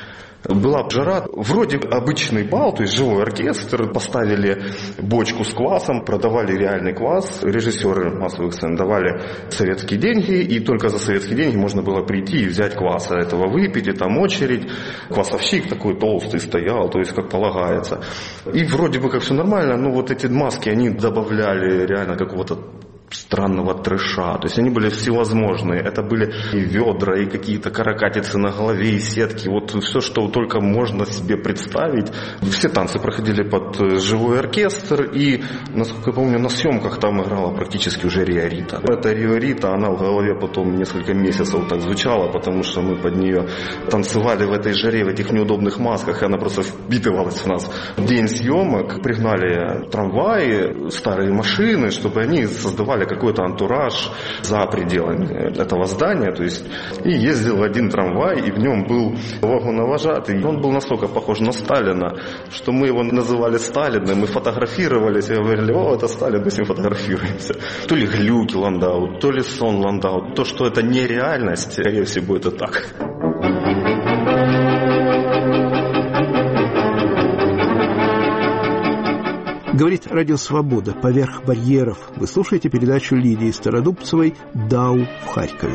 [SPEAKER 9] Была жара, вроде обычный бал, то есть живой оркестр, поставили бочку с квасом, продавали реальный квас, режиссеры массовых сцен давали советские деньги, и только за советские деньги можно было прийти и взять кваса этого, выпить, и там очередь, квасовщик такой толстый стоял, то есть как полагается. И вроде бы как все нормально, но вот эти маски, они добавляли реально какого-то странного трэша. То есть они были всевозможные. Это были и ведра, и какие-то каракатицы на голове, и сетки. Вот все, что только можно себе представить. Все танцы проходили под живой оркестр. И, насколько я помню, на съемках там играла практически уже Риа Рита. Эта Риа Рита, она в голове потом несколько месяцев так звучала, потому что мы под нее танцевали в этой жаре, в этих неудобных масках, и она просто впитывалась в нас. В день съемок пригнали трамваи, старые машины, чтобы они создавали какой-то антураж за пределами этого здания. То есть, и ездил один трамвай, и в нем был вагоновожатый. Он был настолько похож на Сталина, что мы его называли Сталиным, мы фотографировались, и говорили, о, это Сталин, мы с ним фотографируемся. То ли глюки Ландау, то ли сон Ландау. То, что это нереальность, скорее всего, это так.
[SPEAKER 2] Говорит Радио Свобода. Поверх барьеров. Вы слушаете передачу Лидии Стародубцевой «Дау в Харькове».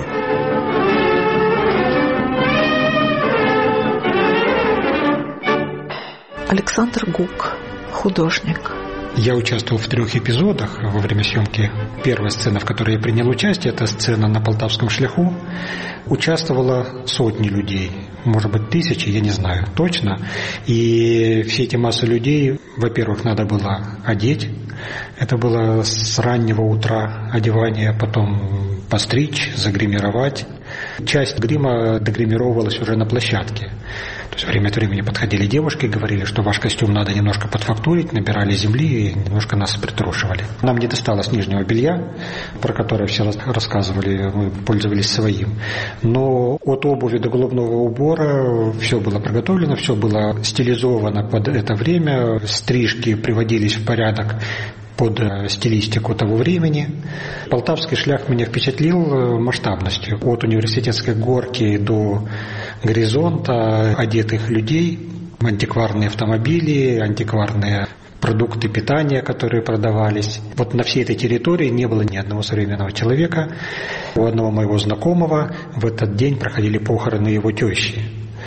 [SPEAKER 4] Александр Гук, художник.
[SPEAKER 10] Я участвовал в трех эпизодах во время съемки. Первая сцена, в которой я принял участие, это сцена на Полтавском шляху. Участвовало сотни людей, может быть, тысячи, я не знаю точно. И все эти массы людей, во-первых, надо было одеть. Это было с раннего утра одевание, потом постричь, загримировать. Часть грима догримировалась уже на площадке. То есть время от времени подходили девушки и говорили, что ваш костюм надо немножко подфактурить, набирали земли и немножко нас притрушивали. Нам не досталось нижнего белья, про которое все рассказывали, мы пользовались своим. Но от обуви до головного убора все было приготовлено, все было стилизовано под это время, стрижки приводились в порядок под стилистику того времени. Полтавский шлях меня впечатлил масштабностью. От университетской горки до горизонта одетых людей, антикварные автомобили, антикварные продукты питания, которые продавались. Вот на всей этой территории не было ни одного современного человека. У одного моего знакомого в этот день проходили похороны его тещи.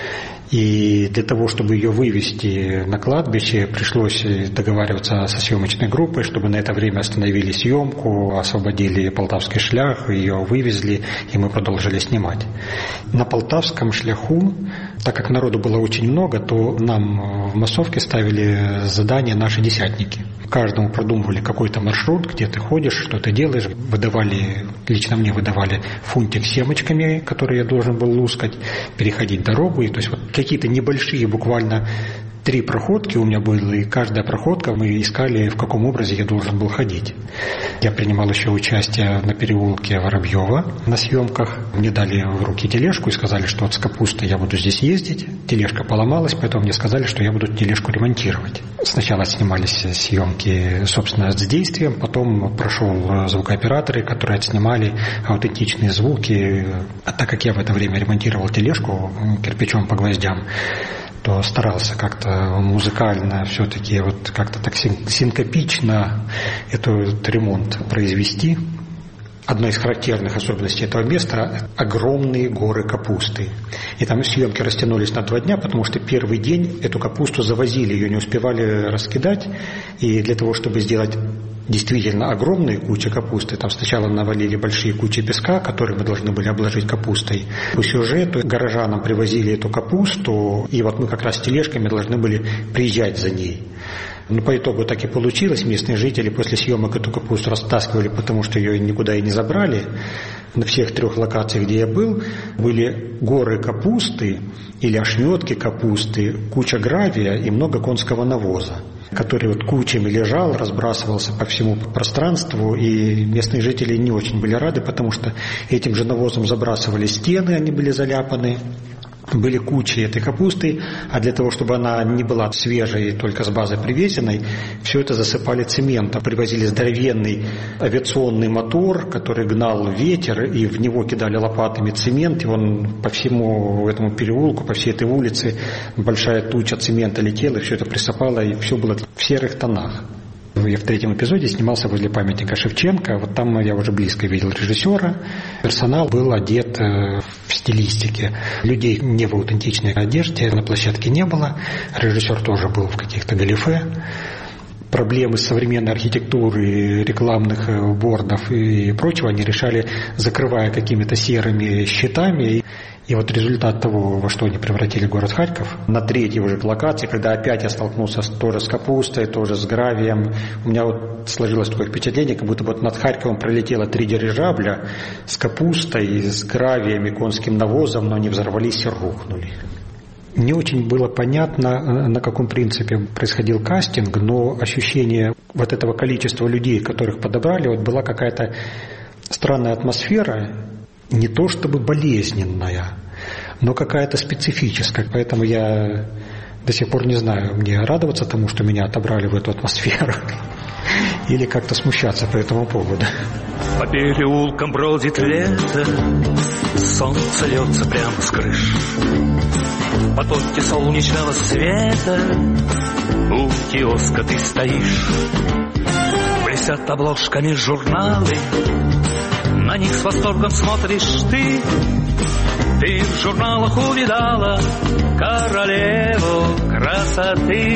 [SPEAKER 10] И для того, чтобы ее вывести на кладбище, пришлось договариваться со съемочной группой, чтобы на это время остановили съемку, освободили Полтавский шлях, ее вывезли, и мы продолжили снимать. На Полтавском шляху, так как народу было очень много, то нам в массовке ставили задания наши десятники. Каждому продумывали какой-то маршрут, где ты ходишь, что ты делаешь. Выдавали, лично мне выдавали фунтик с семечками, которые я должен был лускать, переходить дорогу. И, то есть вот какие-то небольшие, буквально три проходки у меня было, и каждая проходка мы искали, в каком образе я должен был ходить. Я принимал еще участие на переулке Воробьева на съемках. Мне дали в руки тележку и сказали, что вот с капустой я буду здесь ездить. Тележка поломалась, поэтому мне сказали, что я буду тележку ремонтировать. Сначала снимались съемки, собственно, с действием, потом прошел звукооператоры, которые отснимали аутентичные звуки. А так как я в это время ремонтировал тележку кирпичом по гвоздям, то старался как-то музыкально все-таки вот как-то так синкопично этот ремонт произвести. Одной из характерных особенностей этого места – огромные горы капусты. И там съемки растянулись на два дня, потому что первый день эту капусту завозили, ее не успевали раскидать. И для того, чтобы сделать действительно огромные кучи капусты, там сначала навалили большие кучи песка, которые мы должны были обложить капустой. По сюжету горожанам привозили эту капусту, и вот мы как раз тележками должны были приезжать за ней. Но по итогу так и получилось. Местные жители после съемок эту капусту растаскивали, потому что ее никуда и не забрали. На всех трех локациях, где я был, были горы капусты или ошметки капусты, куча гравия и много конского навоза, который вот кучами лежал, разбрасывался по всему пространству, и местные жители не очень были рады, потому что этим же навозом забрасывали стены, они были заляпаны. Были кучи этой капусты, а для того, чтобы она не была свежей, только с базы привезенной, все это засыпали цементом. Привозили здоровенный авиационный мотор, который гнал ветер, и в него кидали лопатами цемент, и он по всему этому переулку, по всей этой улице большая туча цемента летела, и все это присыпало, и все было в серых тонах. Я в третьем эпизоде снимался возле памятника Шевченко. Вот там я уже близко видел режиссера. Персонал был одет в стилистике. Людей не в аутентичной одежде на площадке не было. Режиссер тоже был в каких-то галифе. Проблемы современной архитектуры, рекламных бордов и прочего они решали, закрывая какими-то серыми щитами. И вот результат того, во что они превратили город Харьков, на третьей уже локации, когда опять я столкнулся тоже с капустой, тоже с гравием, у меня вот сложилось такое впечатление, как будто вот над Харьковом пролетело три дирижабля с капустой, с гравием и конским навозом, но они взорвались и рухнули. Не очень было понятно, на каком принципе происходил кастинг, но ощущение вот этого количества людей, которых подобрали, вот была какая-то странная атмосфера, не то чтобы болезненная, но какая-то специфическая. Поэтому я до сих пор не знаю, мне радоваться тому, что меня отобрали в эту атмосферу, или как-то смущаться по этому поводу.
[SPEAKER 11] По переулкам бродит лето, солнце льется прямо с крыш. В потоке солнечного света у киоска ты стоишь. Блестят обложками журналы, на них с восторгом смотришь ты. Ты в журналах увидала королеву красоты.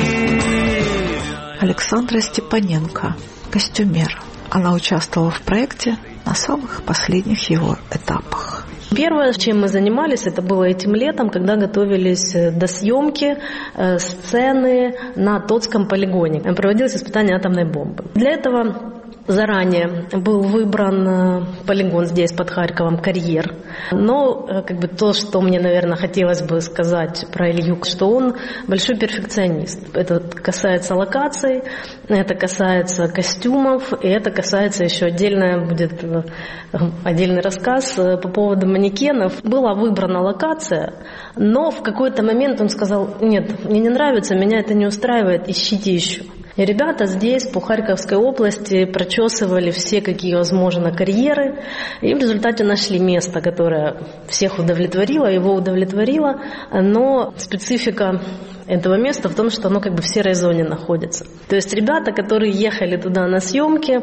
[SPEAKER 4] Александра Степаненко, костюмер. Она участвовала в проекте на самых последних его этапах.
[SPEAKER 12] Первое, чем мы занимались, это было этим летом, когда готовились до съемки э, сцены на Тотском полигоне. Проводилось испытание атомной бомбы. Для этого заранее был выбран полигон здесь, под Харьковом, карьер. Но как бы то, что мне, наверное, хотелось бы сказать про Илью, что он большой перфекционист. Это касается локаций, это касается костюмов, и это касается еще отдельно, будет отдельный рассказ по поводу манекенов. Была выбрана локация, но в какой-то момент он сказал: нет, мне не нравится, меня это не устраивает, ищите еще. И ребята здесь, по Харьковской области, прочесывали все, какие возможно, карьеры, и в результате нашли место, которое всех удовлетворило, его удовлетворило, но специфика этого места в том, что оно как бы в серой зоне находится. То есть ребята, которые ехали туда на съемки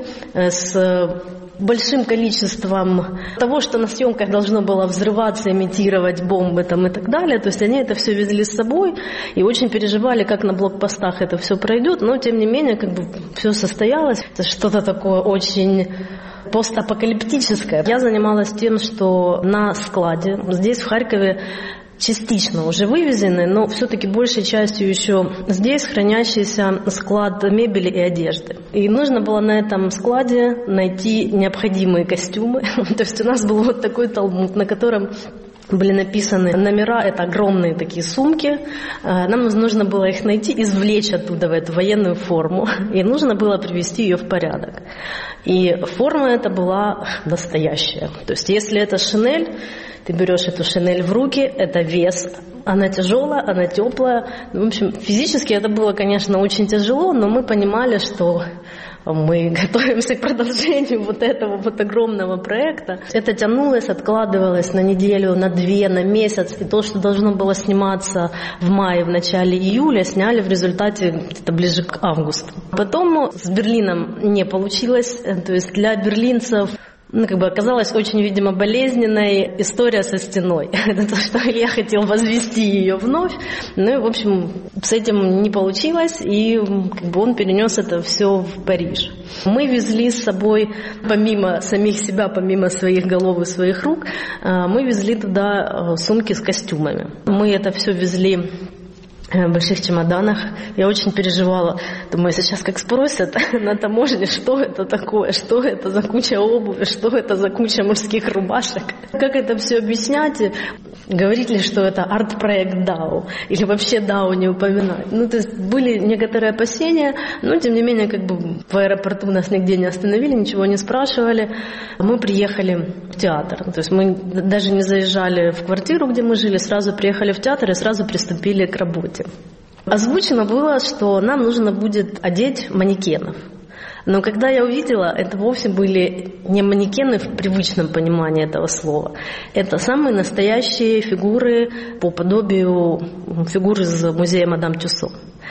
[SPEAKER 12] с большим количеством того, что на съемках должно было взрываться, имитировать бомбы там и так далее. То есть они это все везли с собой и очень переживали, как на блокпостах это все пройдет. Но, тем не менее, как бы все состоялось. Это что-то такое очень постапокалиптическое. Я занималась тем, что на складе здесь, в Харькове, частично уже вывезены, но все-таки большей частью еще здесь хранящийся склад мебели и одежды. И нужно было на этом складе найти необходимые костюмы. То есть у нас был вот такой талмуд, на котором были написаны номера, это огромные такие сумки. Нам нужно было их найти, извлечь оттуда в эту военную форму, и нужно было привести ее в порядок. И форма эта была настоящая. То есть если это шинель, ты берешь эту шинель в руки, это вес, она тяжелая, она теплая. В общем, физически это было, конечно, очень тяжело, но мы понимали, что мы готовимся к продолжению вот этого вот огромного проекта. Это тянулось, откладывалось на неделю, на две, на месяц. И то, что должно было сниматься в мае, в начале июля, сняли в результате где-то ближе к августу. Потом с Берлином не получилось. То есть для берлинцев ну, как бы оказалась очень, видимо, болезненной история со стеной. Это то, что я хотел возвести ее вновь. Ну и, в общем, с этим не получилось, и как бы он перенес это все в Париж. Мы везли с собой, помимо самих себя, помимо своих голов и своих рук, мы везли туда сумки с костюмами. Мы это все везли в больших чемоданах. Я очень переживала. Думаю, сейчас как спросят на таможне, что это такое, что это за куча обуви, что это за куча мужских рубашек. Как это все объяснять? Говорить ли, что это арт-проект дао? Или вообще дао не упоминать? Ну, то есть были некоторые опасения, но тем не менее, как бы в аэропорту нас нигде не остановили, ничего не спрашивали. Мы приехали в театр. То есть мы даже не заезжали в квартиру, где мы жили, сразу приехали в театр и сразу приступили к работе. Озвучено было, что нам нужно будет одеть манекенов. Но когда я увидела, это вовсе были не манекены в привычном понимании этого слова. Это самые настоящие фигуры по подобию фигур из музея Мадам Тюссо.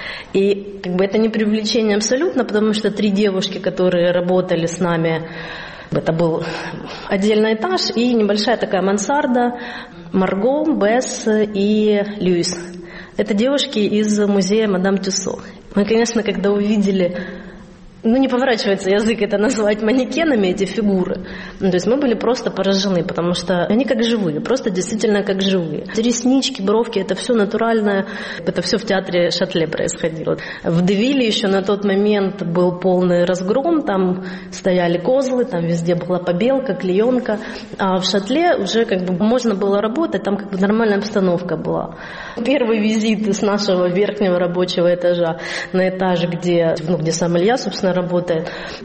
[SPEAKER 12] И как бы это не преувеличение абсолютно, потому что три девушки, которые работали с нами, это был отдельный этаж и небольшая такая мансарда, Марго, Бесс и Льюис. Это девушки из музея Мадам Тюссо. Мы, конечно, когда увидели, ну не поворачивается язык это назвать манекенами, эти фигуры. Ну, то есть мы были просто поражены, потому что они как живые, просто действительно как живые. Реснички, бровки, это все натуральное, это все в театре Шатле происходило. В Девилле еще на тот момент был полный разгром, там стояли козлы, там везде была побелка, клеенка, а в Шатле уже как бы можно было работать, там как бы нормальная обстановка была. Первый визит с нашего верхнего рабочего этажа на этаж, где, ну, где сам Илья, собственно, работает.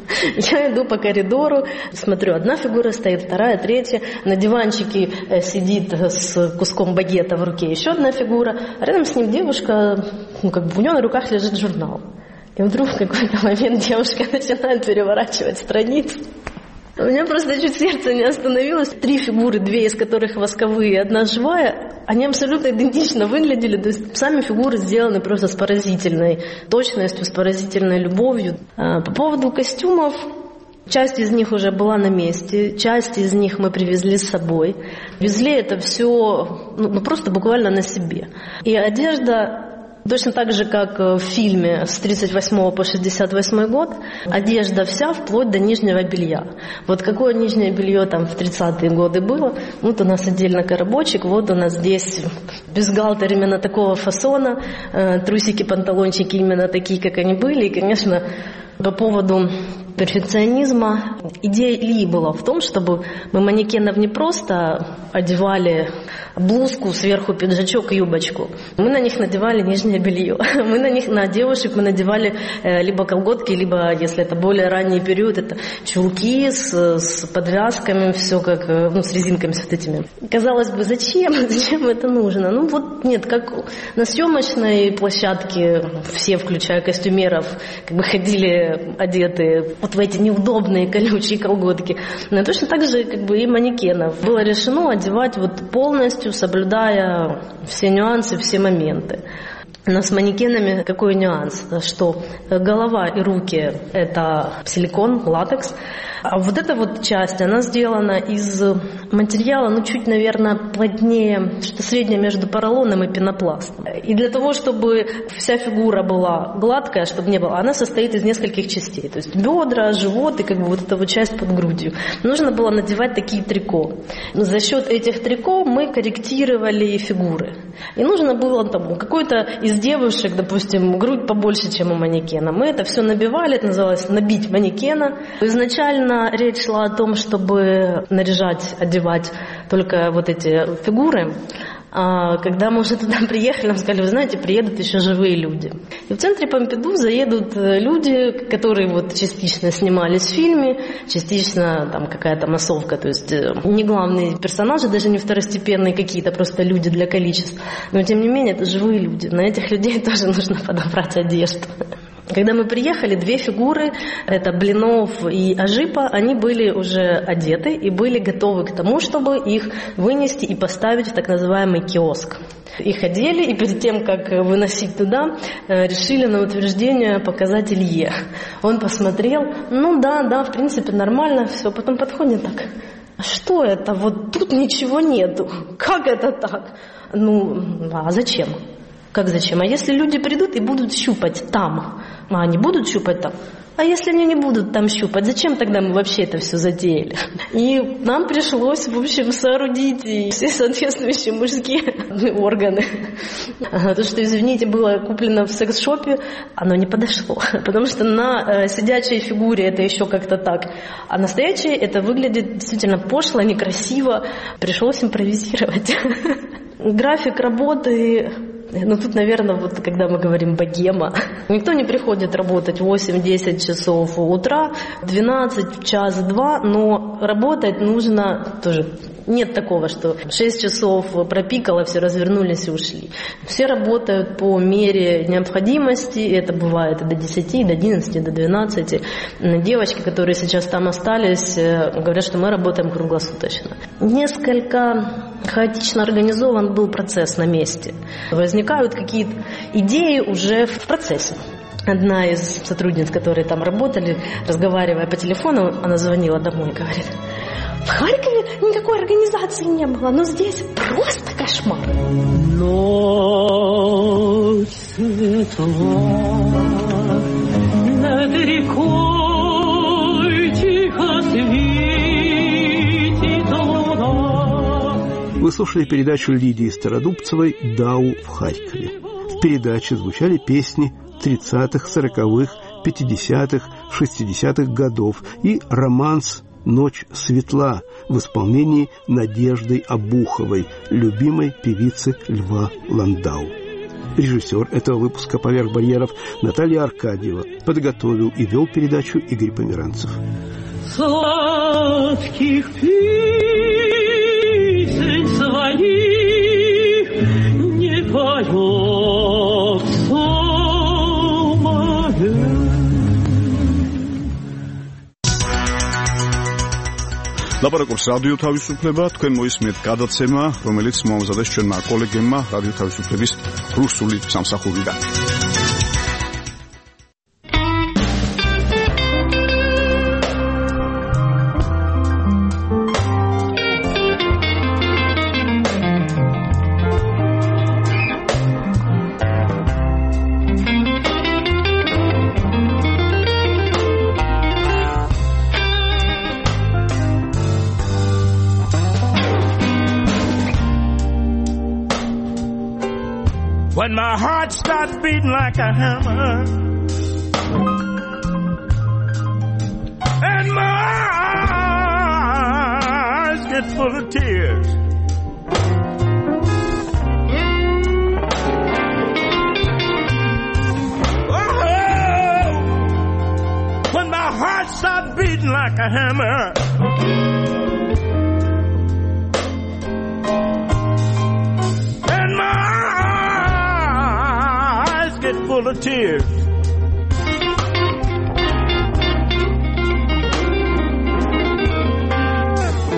[SPEAKER 12] Я иду по коридору, смотрю, одна фигура стоит, вторая, третья. На диванчике сидит с куском багета в руке еще одна фигура. А рядом с ним девушка, ну, как бы у нее на руках лежит журнал. И вдруг в какой-то момент девушка начинает переворачивать страницу. У меня просто чуть сердце не остановилось. Три фигуры, две из которых восковые, одна живая, они абсолютно идентично выглядели. То есть сами фигуры сделаны просто с поразительной точностью, с поразительной любовью. По поводу костюмов, часть из них уже была на месте, часть из них мы привезли с собой. Везли это все ну, просто буквально на себе. И одежда... Точно так же, как в фильме с тридцать восьмого по шестьдесят восьмой год, одежда вся, вплоть до нижнего белья. Вот какое нижнее белье там в тридцатые годы было, вот у нас отдельно коробочек, вот у нас здесь бюстгальтер именно такого фасона, трусики, панталончики именно такие, как они были. И, конечно, по поводу перфекционизма, идея Ильи была в том, чтобы мы манекенов не просто одевали блузку, сверху пиджачок и юбочку. Мы на них надевали нижнее белье. Мы на них, на девушек мы надевали либо колготки, либо, если это более ранний период, это чулки с, с подвязками, все как, ну, с резинками с вот этими. Казалось бы, зачем? Зачем это нужно? Ну вот нет, как на съемочной площадке все, включая костюмеров, как бы ходили одетые вот в эти неудобные колючие колготки. Но точно так же как бы и манекенов. Было решено одевать вот полностью, соблюдая все нюансы, все моменты. Но с манекенами какой нюанс, что голова и руки – это силикон, латекс, а вот эта вот часть, она сделана из материала, ну, чуть, наверное, плотнее, что среднее между поролоном и пенопластом. И для того, чтобы вся фигура была гладкая, чтобы не было, она состоит из нескольких частей. То есть бедра, живот и как бы вот эта вот часть под грудью. Нужно было надевать такие трико. За счет этих трико мы корректировали фигуры. И нужно было там какой-то из девушек, допустим, грудь побольше, чем у манекена. Мы это все набивали, это называлось набить манекена. Изначально речь шла о том, чтобы наряжать, одевать только вот эти фигуры. А когда мы уже туда приехали, нам сказали, вы знаете, приедут еще живые люди. И в центре Помпиду заедут люди, которые вот частично снимались в фильме, частично там какая-то массовка, то есть не главные персонажи, даже не второстепенные какие-то, просто люди для количества. Но тем не менее, это живые люди. На этих людей тоже нужно подобрать одежду. Когда мы приехали, две фигуры, это Блинов и Ажипа, они были уже одеты и были готовы к тому, чтобы их вынести и поставить в так называемый киоск. Их одели, и перед тем, как выносить туда, решили на утверждение показать Илье. Он посмотрел, ну да, да, в принципе нормально, все, потом подходит так. Что это? Вот тут ничего нету. Как это так? Ну, а зачем? Как зачем? А если люди придут и будут щупать там? А они будут щупать там? А если они не будут там щупать, зачем тогда мы вообще это все затеяли? И нам пришлось, в общем, соорудить и все соответствующие мужские органы. То, что, извините, было куплено в секс-шопе, оно не подошло. Потому что на сидячей фигуре это еще как-то так. А настоящей это выглядит действительно пошло, некрасиво. Пришлось импровизировать. График работы... Ну, тут, наверное, вот когда мы говорим богема, никто не приходит работать восемь-десять часов утра, двенадцать, час-два, но работать нужно тоже. Нет такого, что шесть часов пропикало, все развернулись и ушли. Все работают по мере необходимости, это бывает и до десяти, и до одиннадцати, и до двенадцати. Девочки, которые сейчас там остались, говорят, что мы работаем круглосуточно. Несколько хаотично организован был процесс на месте. Возникают какие-то идеи уже в процессе. Одна из сотрудниц, которые там работали, разговаривая по телефону, она звонила домой и говорит: в Харькове никакой организации не было, но здесь просто кошмар.
[SPEAKER 3] Ночь светла, над рекой тихо светит луна.
[SPEAKER 2] Вы слушали передачу Лидии Стародубцевой «Дау в Харькове». В передаче звучали песни тридцатых, сороковых, пятидесятых, шестидесятых годов и романс «Ночь светла» в исполнении Надежды Обуховой, любимой певицы Льва Ландау. Режиссер этого выпуска «Поверх барьеров» Наталья Аркадьева. Подготовил и вел передачу Игорь Померанцев.
[SPEAKER 3] Сладких песен своих не поет самое.
[SPEAKER 1] ლაპარაკობს რადიო თავისუფლება, თქვენ მოისმენთ გადაცემა, რომელიც მოამზადეს ჩვენმა კოლეგებმა რადიო თავისუფლების რუსული სამსახურიდან.
[SPEAKER 13] When my heart starts beating like a hammer and my eyes get full of tears, oh, when my heart starts beating like a hammer and my get full of tears,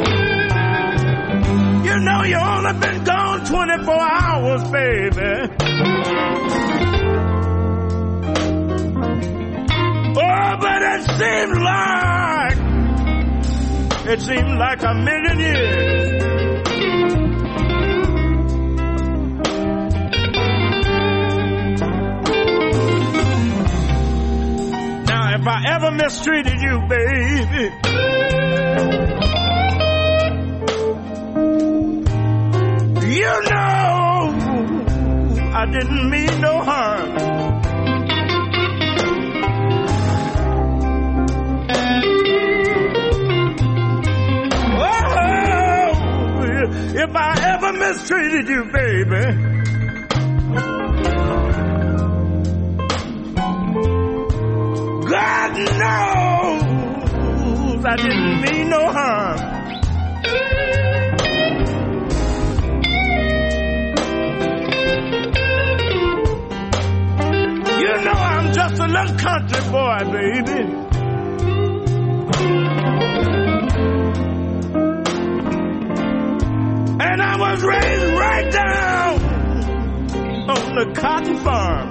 [SPEAKER 13] you know you only been gone twenty-four hours, baby. Oh, but it seemed like, it seemed like a million years. Now, if I ever mistreated you, baby, you know I didn't mean no harm. If I ever mistreated you, baby, God knows I didn't mean no harm. You know I'm just a little country boy, baby. And I was raised right down on the cotton farm.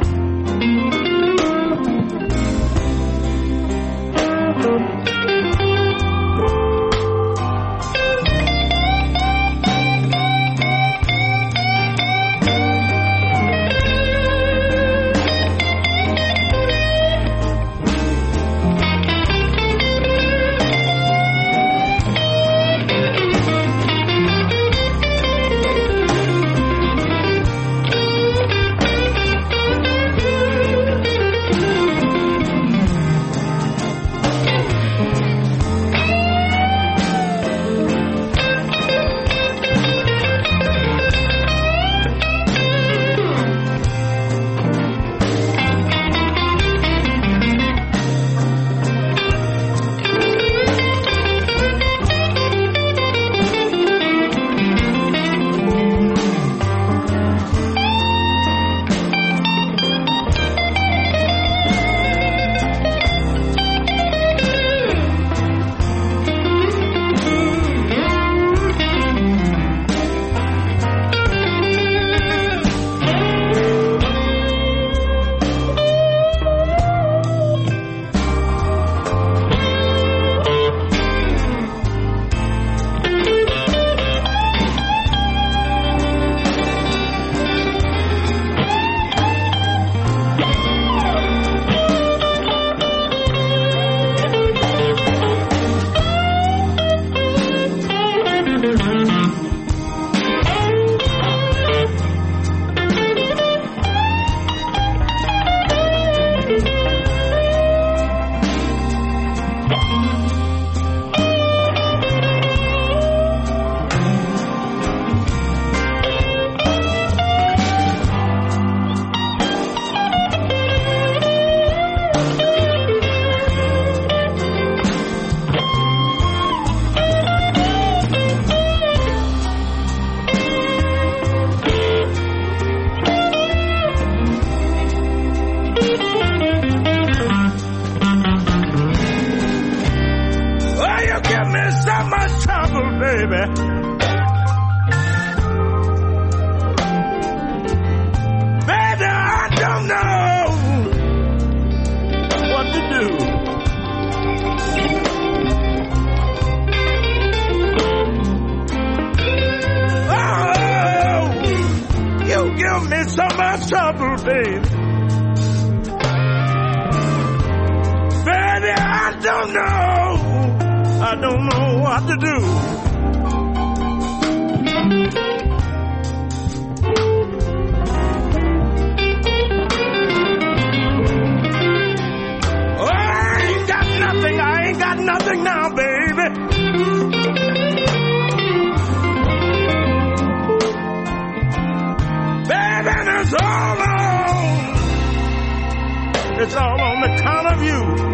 [SPEAKER 13] It's all on the count of you.